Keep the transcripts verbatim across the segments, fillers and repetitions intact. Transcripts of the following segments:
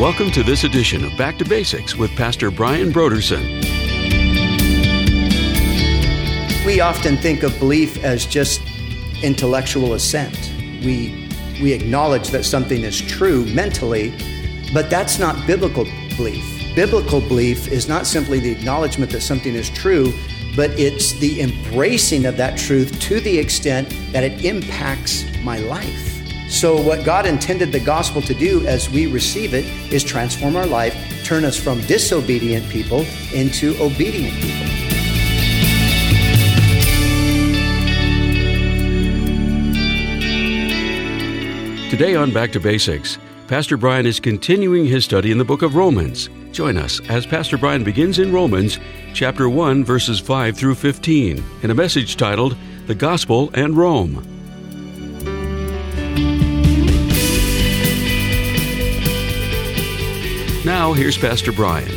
Welcome to this edition of Back to Basics with Pastor Brian Broderson. We often think of belief as just intellectual assent. We, we acknowledge that something is true mentally, but that's not biblical belief. Biblical belief is not simply the acknowledgement that something is true, but it's the embracing of that truth to the extent that it impacts my life. So what God intended the gospel to do as we receive it is transform our life, turn us from disobedient people into obedient people. Today on Back to Basics, Pastor Brian is continuing his study in the book of Romans. Join us as Pastor Brian begins in Romans chapter one, verses five through fifteen, in a message titled, The Gospel and Rome. Now, here's Pastor Brian.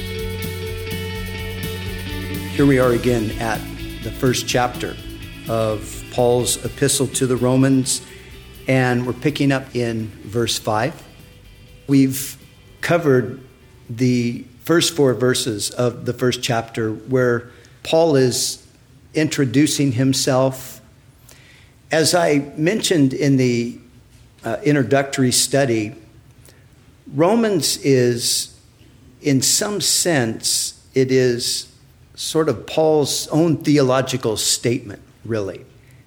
Here we are again at the first chapter of Paul's epistle to the Romans, and we're picking up in verse five. We've covered the first four verses of the first chapter where Paul is introducing himself. As I mentioned in the uh, introductory study, Romans is, in some sense, it is sort of Paul's own theological statement, really.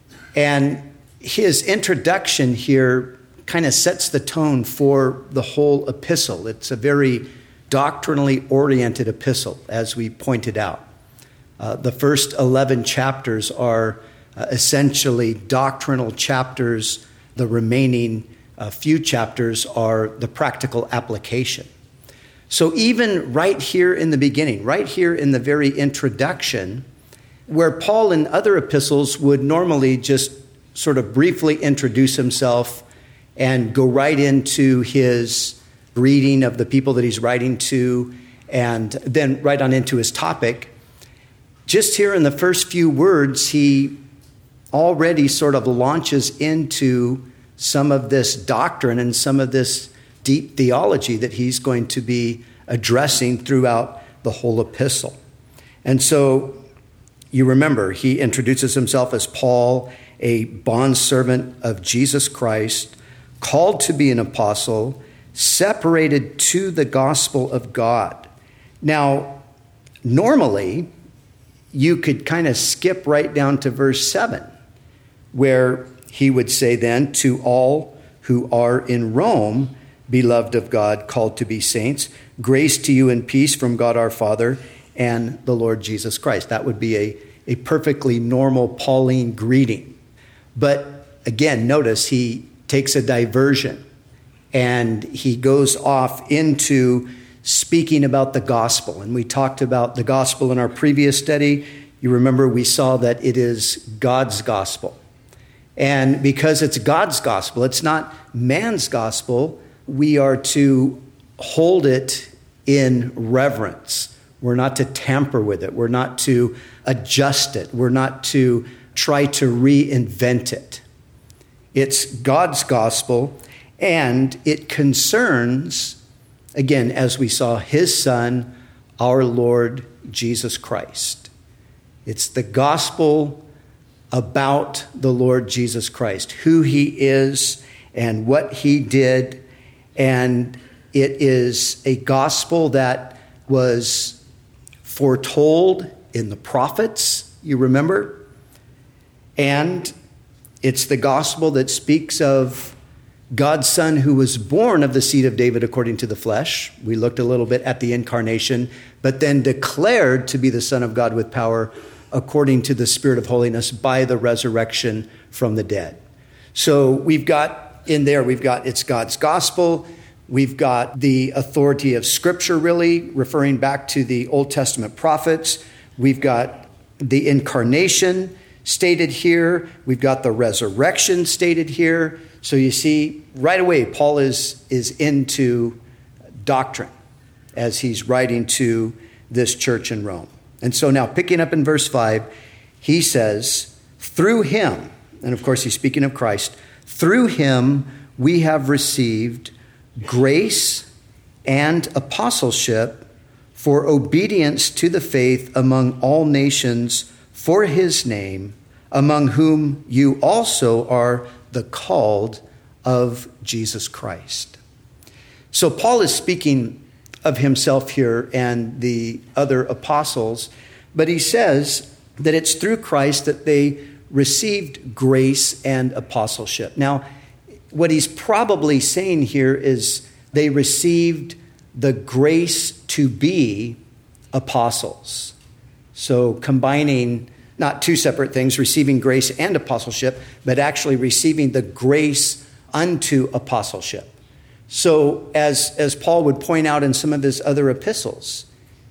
And his introduction here kind of sets the tone for the whole epistle. It's a very doctrinally oriented epistle, as we pointed out. Uh, the first eleven chapters are uh, essentially doctrinal chapters. The remaining uh, few chapters are the practical application. So even right here in the beginning, right here in the very introduction, where Paul in other epistles would normally just sort of briefly introduce himself and go right into his greeting of the people that he's writing to, and then right on into his topic, just here in the first few words, he already sort of launches into some of this doctrine and some of this deep theology that he's going to be addressing throughout the whole epistle. And so you remember, he introduces himself as Paul, a bondservant of Jesus Christ, called to be an apostle, separated to the gospel of God. Now, normally, you could kind of skip right down to verse seven, where he would say then, to all who are in Rome, beloved of God, called to be saints, grace to you and peace from God our Father and the Lord Jesus Christ. That would be a, a perfectly normal Pauline greeting. But again, notice he takes a diversion and he goes off into speaking about the gospel. And we talked about the gospel in our previous study. You remember we saw that it is God's gospel. And because it's God's gospel, it's not man's gospel, we are to hold it in reverence. We're not to tamper with it. We're not to adjust it. We're not to try to reinvent it. It's God's gospel, and it concerns, again, as we saw, his Son, our Lord Jesus Christ. It's the gospel about the Lord Jesus Christ, who he is and what he did. And it is a gospel that was foretold in the prophets, you remember? And it's the gospel that speaks of God's Son who was born of the seed of David according to the flesh. We looked a little bit at the incarnation, but then declared to be the Son of God with power according to the Spirit of holiness by the resurrection from the dead. So we've got in there, we've got it's God's gospel. We've got the authority of Scripture, really, referring back to the Old Testament prophets. We've got the incarnation stated here. We've got the resurrection stated here. So you see, right away, Paul is, is into doctrine as he's writing to this church in Rome. And so now, picking up in verse five, he says, through him, and of course he's speaking of Christ, through him we have received grace and apostleship for obedience to the faith among all nations for his name, among whom you also are the called of Jesus Christ. So Paul is speaking of himself here and the other apostles, but he says that it's through Christ that they received grace and apostleship. Now, what he's probably saying here is they received the grace to be apostles. So combining not two separate things, receiving grace and apostleship, but actually receiving the grace unto apostleship. So as, as Paul would point out in some of his other epistles,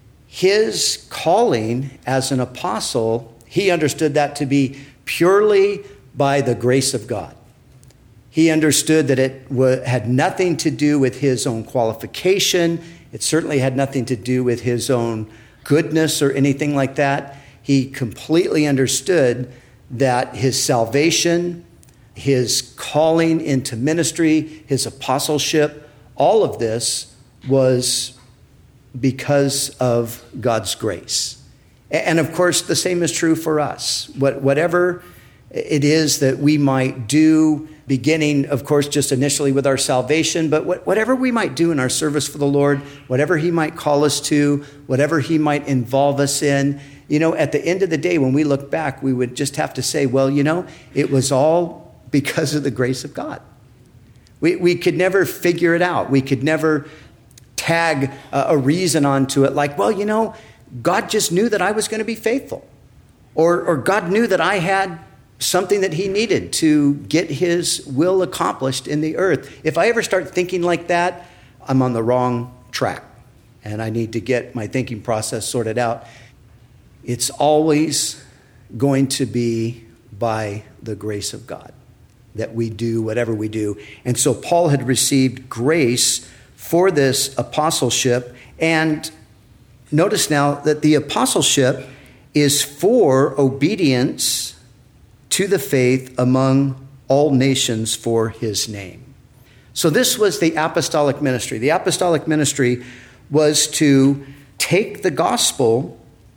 his calling as an apostle, he understood that to be purely by the grace of God. He understood that it had nothing to do with his own qualification. It certainly had nothing to do with his own goodness or anything like that. He completely understood that his salvation, his calling into ministry, his apostleship, all of this was because of God's grace. And of course, the same is true for us. Whatever it is that we might do, beginning, of course, just initially with our salvation, but whatever we might do in our service for the Lord, whatever he might call us to, whatever he might involve us in, you know, at the end of the day, when we look back, we would just have to say, well, you know, it was all because of the grace of God. We, we could never figure it out. We could never tag a, a reason onto it like, well, you know, God just knew that I was going to be faithful. Or, or God knew that I had something that he needed to get his will accomplished in the earth. If I ever start thinking like that, I'm on the wrong track. And I need to get my thinking process sorted out. It's always going to be by the grace of God that we do whatever we do. And so Paul had received grace for this apostleship. And notice now that the apostleship is for obedience to the faith among all nations for his name. So this was the apostolic ministry. The apostolic ministry was to take the gospel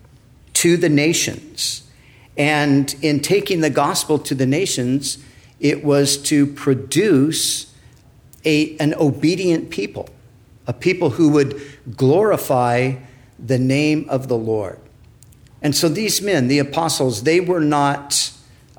to the nations. And in taking the gospel to the nations, it was to produce a, an obedient people, a people who would glorify the name of the Lord. And so these men, the apostles, they were not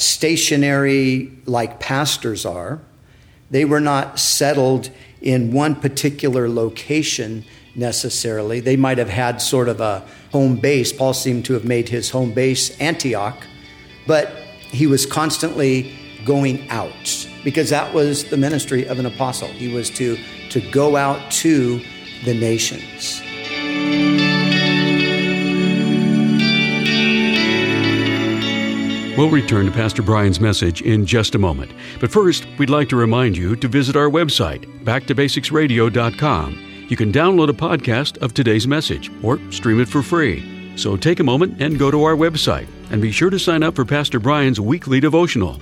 stationary like pastors are. They were not settled in one particular location necessarily. They might have had sort of a home base. Paul seemed to have made his home base Antioch, but he was constantly going out because that was the ministry of an apostle. He was to, to go out to the nations. We'll return to Pastor Brian's message in just a moment. But first, we'd like to remind you to visit our website, back to basics radio dot com. You can download a podcast of today's message or stream it for free. So take a moment and go to our website. And be sure to sign up for Pastor Brian's weekly devotional.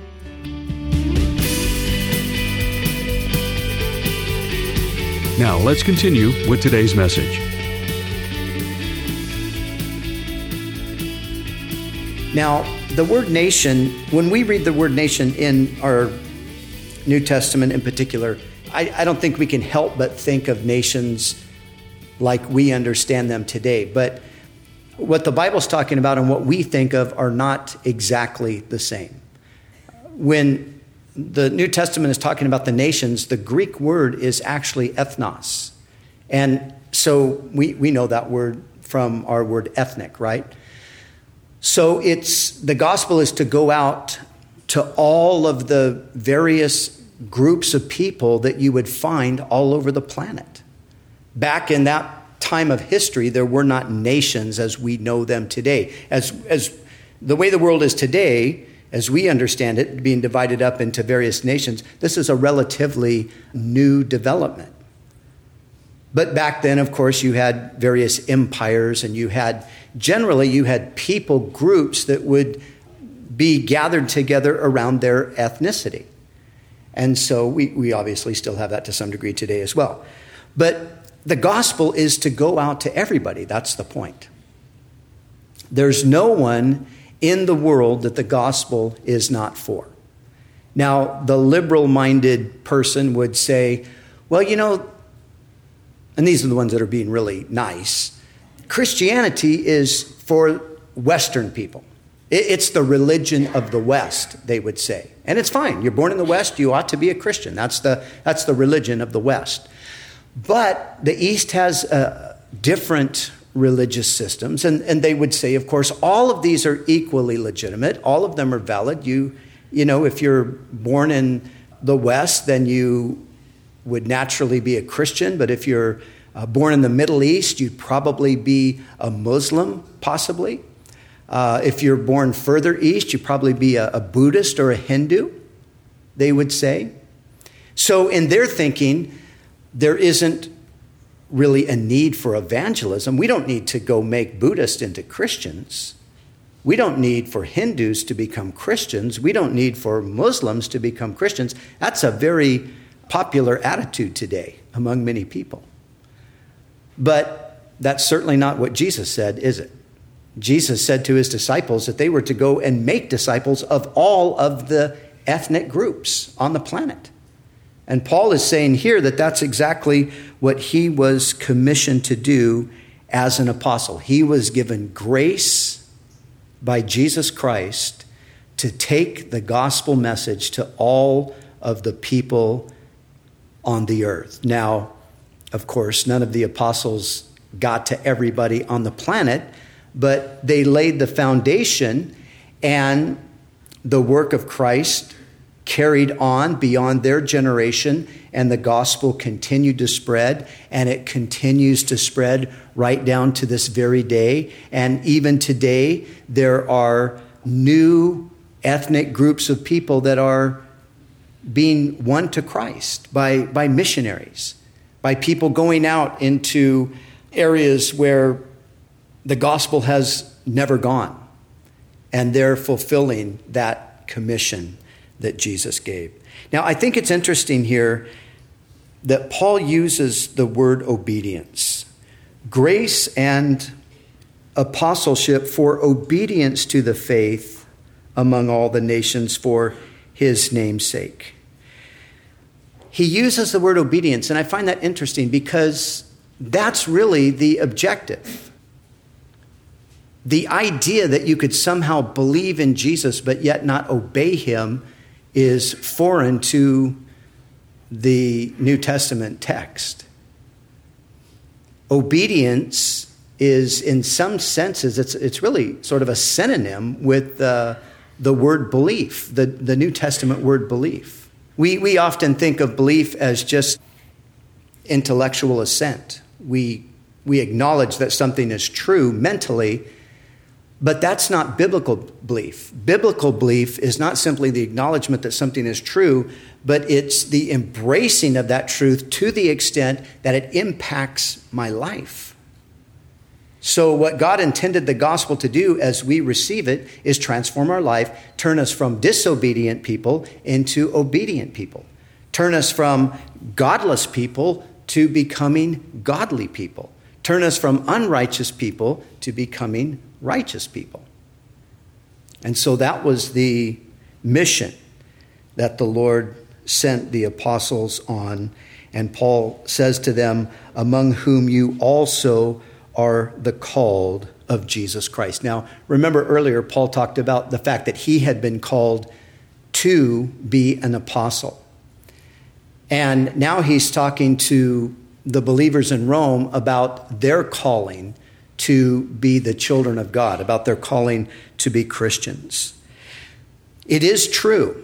Now, let's continue with today's message. Now, the word nation, when we read the word nation in our New Testament in particular, I, I don't think we can help but think of nations like we understand them today. But what the Bible's talking about and what we think of are not exactly the same. When the New Testament is talking about the nations, the Greek word is actually ethnos. And so we, we know that word from our word ethnic, right? So it's the gospel is to go out to all of the various groups of people that you would find all over the planet. Back in that time of history, there were not nations as we know them today. As, as the way the world is today, as we understand it, being divided up into various nations, this is a relatively new development. But back then, of course, you had various empires, and you had, generally, you had people groups that would be gathered together around their ethnicity. And so we, we obviously still have that to some degree today as well. But the gospel is to go out to everybody. That's the point. There's no one in the world that the gospel is not for. Now, the liberal-minded person would say, well, you know, and these are the ones that are being really nice, Christianity is for Western people. It's the religion of the West, they would say. And it's fine. You're born in the West, you ought to be a Christian. That's the, that's the religion of the West. But the East has uh, different religious systems, and, and they would say, of course, all of these are equally legitimate. All of them are valid. You, you know, if you're born in the West, then you would naturally be a Christian. But if you're uh, born in the Middle East, you'd probably be a Muslim, possibly. Uh, if you're born further east, you'd probably be a, a Buddhist or a Hindu, they would say. So in their thinking, there isn't really a need for evangelism. We don't need to go make Buddhists into Christians. We don't need for Hindus to become Christians. We don't need for Muslims to become Christians. That's a very popular attitude today among many people. But that's certainly not what Jesus said, is it? Jesus said to his disciples that they were to go and make disciples of all of the ethnic groups on the planet. And Paul is saying here that that's exactly what he was commissioned to do as an apostle. He was given grace by Jesus Christ to take the gospel message to all of the people on the earth. Now, of course, none of the apostles got to everybody on the planet, but they laid the foundation, and the work of Christ carried on beyond their generation, and the gospel continued to spread, and it continues to spread right down to this very day. And even today, there are new ethnic groups of people that are being won to Christ by, by missionaries, by people going out into areas where the gospel has never gone, and they're fulfilling that commission that Jesus gave. Now, I think it's interesting here that Paul uses the word obedience. Grace and apostleship for obedience to the faith among all the nations for his name's sake. He uses the word obedience, and I find that interesting because that's really the objective. The idea that you could somehow believe in Jesus but yet not obey him is foreign to the New Testament text. Obedience is, in some senses, it's it's really sort of a synonym with uh, the word belief, the, the New Testament word belief. We, we often think of belief as just intellectual assent. We, we acknowledge that something is true mentally, but that's not biblical belief. Biblical belief is not simply the acknowledgement that something is true, but it's the embracing of that truth to the extent that it impacts my life. So what God intended the gospel to do as we receive it is transform our life, turn us from disobedient people into obedient people, turn us from godless people to becoming godly people, turn us from unrighteous people to becoming righteous people. And so that was the mission that the Lord sent the apostles on. And Paul says to them, among whom you also are the called of Jesus Christ. Now, remember earlier, Paul talked about the fact that he had been called to be an apostle. And now he's talking to the believers in Rome about their calling to be the children of God, about their calling to be Christians. It is true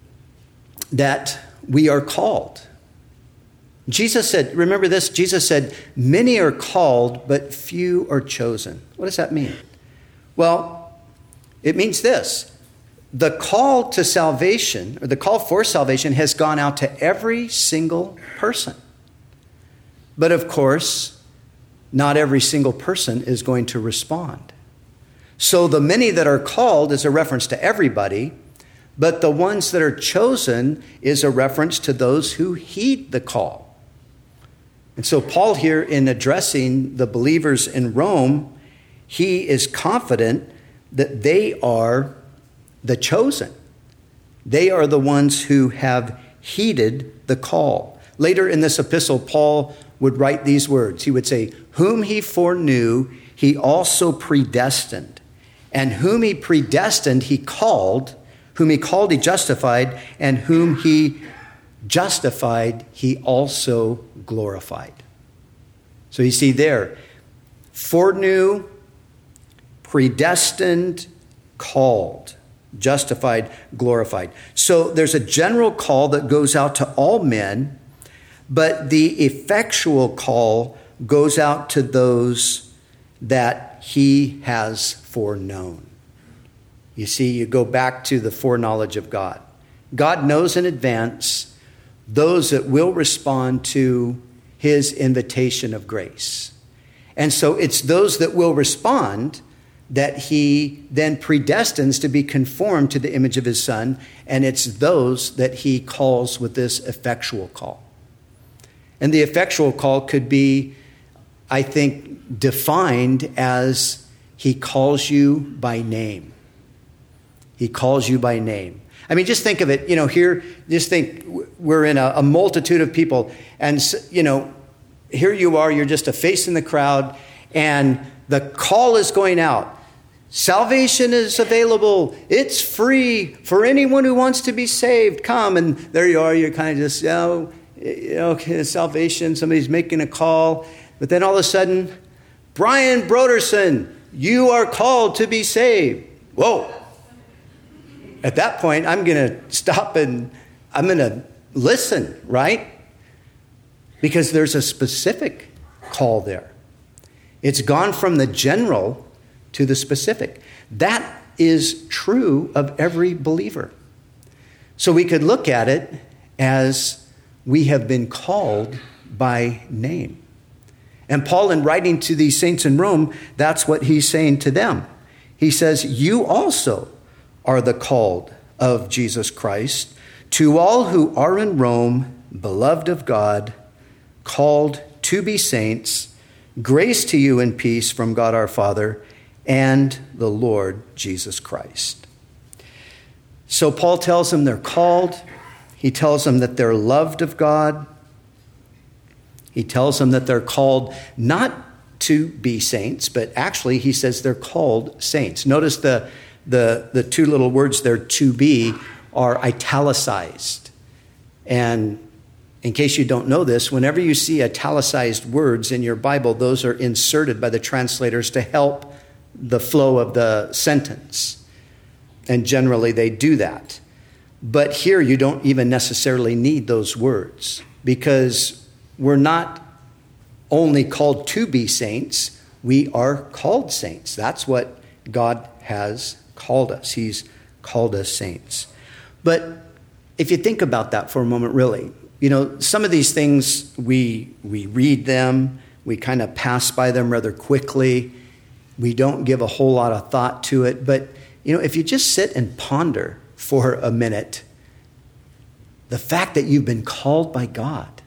that we are called. Jesus said, remember this, Jesus said, many are called, but few are chosen. What does that mean? Well, it means this. The call to salvation, or the call for salvation, has gone out to every single person. But of course, not every single person is going to respond. So the many that are called is a reference to everybody, but the ones that are chosen is a reference to those who heed the call. And so Paul here, in addressing the believers in Rome, he is confident that they are the chosen. They are the ones who have heeded the call. Later in this epistle, Paul would write these words. He would say, whom he foreknew, he also predestined. And whom he predestined, he called. Whom he called, he justified. And whom he justified, he also glorified. So you see there, foreknew, predestined, called, justified, glorified. So there's a general call that goes out to all men, but the effectual call goes out to those that he has foreknown. You see, you go back to the foreknowledge of God. God knows in advance those that will respond to his invitation of grace. And so it's those that will respond that he then predestines to be conformed to the image of his Son, and it's those that he calls with this effectual call. And the effectual call could be, I think, defined as he calls you by name. He calls you by name. I mean, just think of it, you know, here, just think we're in a, a multitude of people, and, you know, here you are, you're just a face in the crowd, and the call is going out. Salvation is available. It's free for anyone who wants to be saved. Come. And there you are. You're kind of just, oh, okay, salvation. Somebody's making a call. But then all of a sudden, Brian Broderson, you are called to be saved. Whoa. At that point, I'm going to stop and I'm going to listen, right? Because there's a specific call there. It's gone from the general to the specific. That is true of every believer. So we could look at it as we have been called by name. And Paul, in writing to these saints in Rome, that's what he's saying to them. He says, you also are the called of Jesus Christ, to all who are in Rome, beloved of God, called to be saints, grace to you and peace from God our Father and the Lord Jesus Christ. So Paul tells them they're called. He tells them that they're loved of God. He tells them that they're called not to be saints, but actually he says they're called saints. Notice the, the, the two little words there, to be, are italicized. And in case you don't know this, whenever you see italicized words in your Bible, those are inserted by the translators to help the flow of the sentence. And generally they do that. But here you don't even necessarily need those words, because we're not only called to be saints, we are called saints. That's what God has called us. He's called us saints. But if you think about that for a moment, really, you know, some of these things, we we read them, we kind of pass by them rather quickly. We don't give a whole lot of thought to it. But, you know, if you just sit and ponder for a minute, the fact that you've been called by God,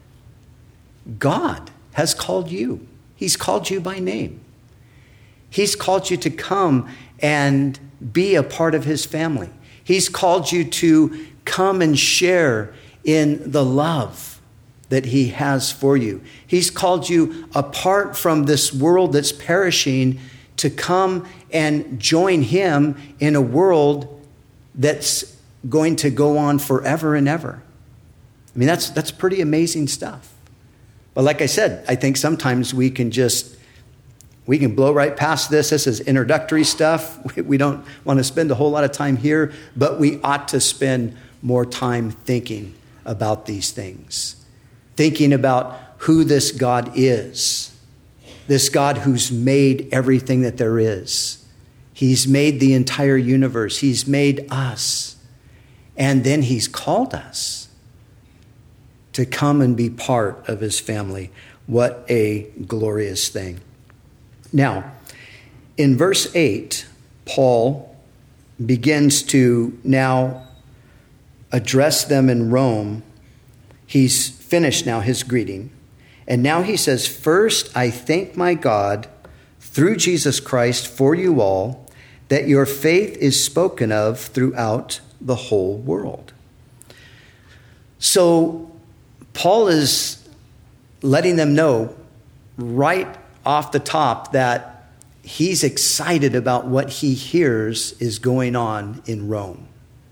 God has called you. He's called you by name. He's called you to come and be a part of his family. He's called you to come and share in the love that he has for you. He's called you apart from this world that's perishing to come and join him in a world that's going to go on forever and ever. I mean, that's that's pretty amazing stuff. But like I said, I think sometimes we can just, we can blow right past this. This is introductory stuff. We, we don't want to spend a whole lot of time here, but we ought to spend more time thinking about these things. Thinking about who this God is. This God who's made everything that there is. He's made the entire universe. He's made us. And then he's called us to come and be part of his family. What a glorious thing. Now, in verse eight, Paul begins to now address them in Rome. He's finished now his greeting. And now he says, first, I thank my God through Jesus Christ for you all, that your faith is spoken of throughout the whole world. So Paul is letting them know right off the top that he's excited about what he hears is going on in Rome.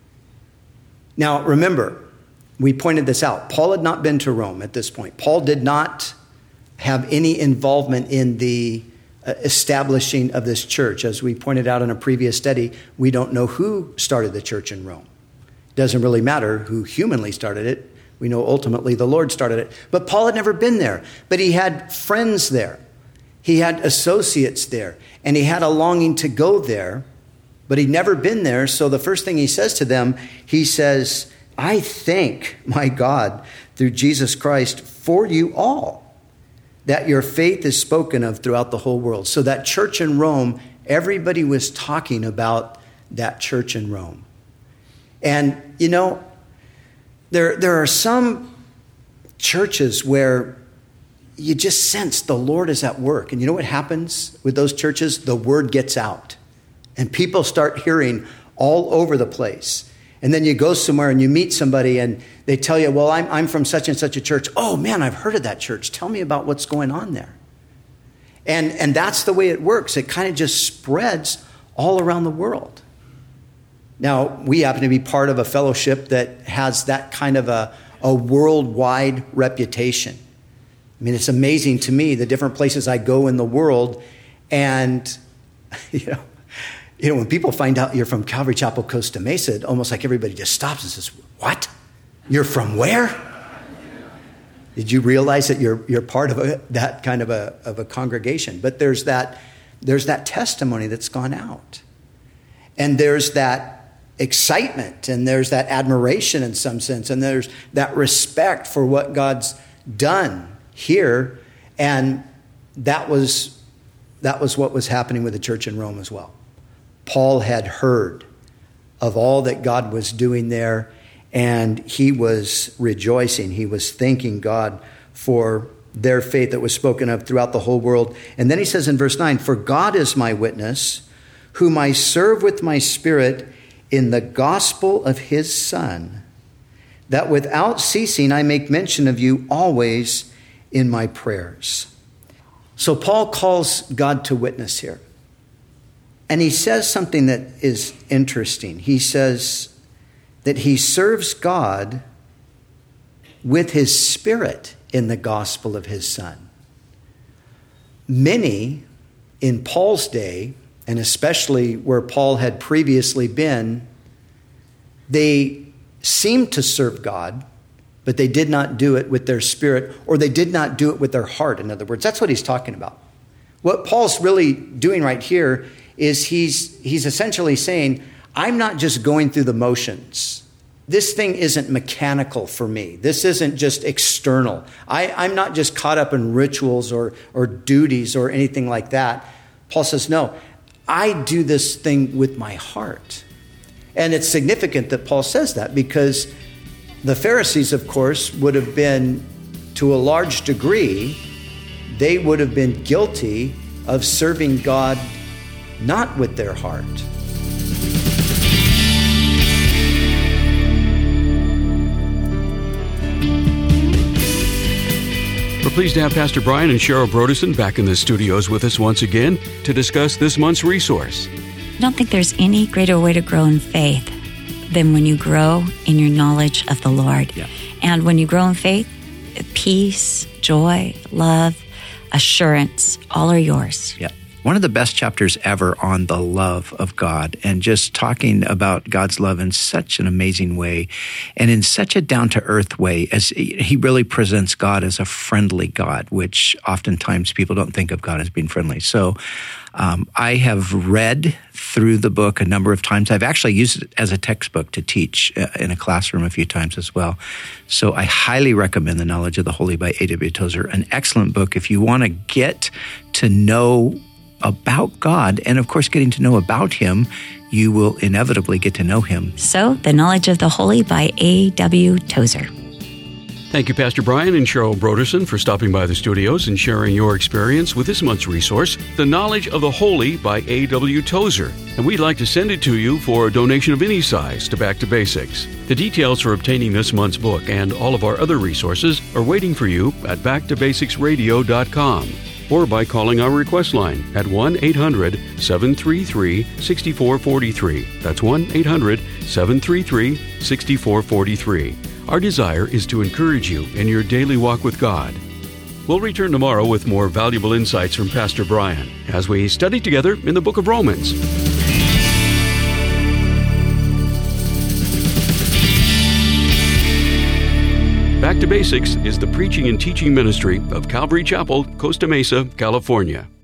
Now, remember, we pointed this out. Paul had not been to Rome at this point. Paul did not have any involvement in the establishing of this church. As we pointed out in a previous study, we don't know who started the church in Rome. It doesn't really matter who humanly started it. We know ultimately the Lord started it. But Paul had never been there. But he had friends there. He had associates there. And he had a longing to go there. But he'd never been there. So the first thing he says to them, he says, I thank my God through Jesus Christ for you all, that your faith is spoken of throughout the whole world. So that church in Rome, everybody was talking about that church in Rome. And, you know, there, there are some churches where you just sense the Lord is at work. And you know what happens with those churches? The word gets out. And people start hearing all over the place. And then you go somewhere and you meet somebody and they tell you, well, I'm, I'm from such and such a church. Oh, man, I've heard of that church. Tell me about what's going on there. And, and that's the way it works. It kind of just spreads all around the world. Now, we happen to be part of a fellowship that has that kind of a, a worldwide reputation. I mean, it's amazing to me the different places I go in the world. And, you know, You know, when people find out you're from Calvary Chapel, Costa Mesa, it almost like everybody just stops and says, what? You're from where? Did you realize that you're you're part of a, that kind of a of a congregation? But there's that there's that testimony that's gone out. And there's that excitement and there's that admiration in some sense. And there's that respect for what God's done here. And that was that was what was happening with the church in Rome as well. Paul had heard of all that God was doing there, and he was rejoicing. He was thanking God for their faith that was spoken of throughout the whole world. And then he says in verse nine, for God is my witness, whom I serve with my spirit in the gospel of his Son, that without ceasing I make mention of you always in my prayers. So Paul calls God to witness here. And he says something that is interesting. He says that he serves God with his spirit in the gospel of his Son. Many in Paul's day, and especially where Paul had previously been, they seemed to serve God, but they did not do it with their spirit, or they did not do it with their heart. In other words, that's what he's talking about. What Paul's really doing right here is he's he's essentially saying, I'm not just going through the motions. This thing isn't mechanical for me. This isn't just external. I, I'm not just caught up in rituals or, or duties or anything like that. Paul says, no, I do this thing with my heart. And it's significant that Paul says that because the Pharisees, of course, would have been, to a large degree, they would have been guilty of serving God not with their heart. We're pleased to have Pastor Brian and Cheryl Brodersen back in the studios with us once again to discuss this month's resource. I don't think there's any greater way to grow in faith than when you grow in your knowledge of the Lord. Yeah. And when you grow in faith, peace, joy, love, assurance, all are yours. Yeah. One of the best chapters ever on the love of God, and just talking about God's love in such an amazing way and in such a down-to-earth way, as he really presents God as a friendly God, which oftentimes people don't think of God as being friendly. So um, I have read through the book a number of times. I've actually used it as a textbook to teach in a classroom a few times as well. So I highly recommend The Knowledge of the Holy by A W Tozer, an excellent book if you want to get to know about God, and of course, getting to know about him, you will inevitably get to know him. So, The Knowledge of the Holy by A W Tozer. Thank you, Pastor Brian and Cheryl Broderson, for stopping by the studios and sharing your experience with this month's resource, The Knowledge of the Holy by A W Tozer. And we'd like to send it to you for a donation of any size to Back to Basics. The details for obtaining this month's book and all of our other resources are waiting for you at back to basics radio dot com or by calling our request line at one eight hundred seven three three six four four three. That's one eight hundred seven three three six four four three. Our desire is to encourage you in your daily walk with God. We'll return tomorrow with more valuable insights from Pastor Brian as we study together in the book of Romans. Back to Basics is the preaching and teaching ministry of Calvary Chapel, Costa Mesa, California.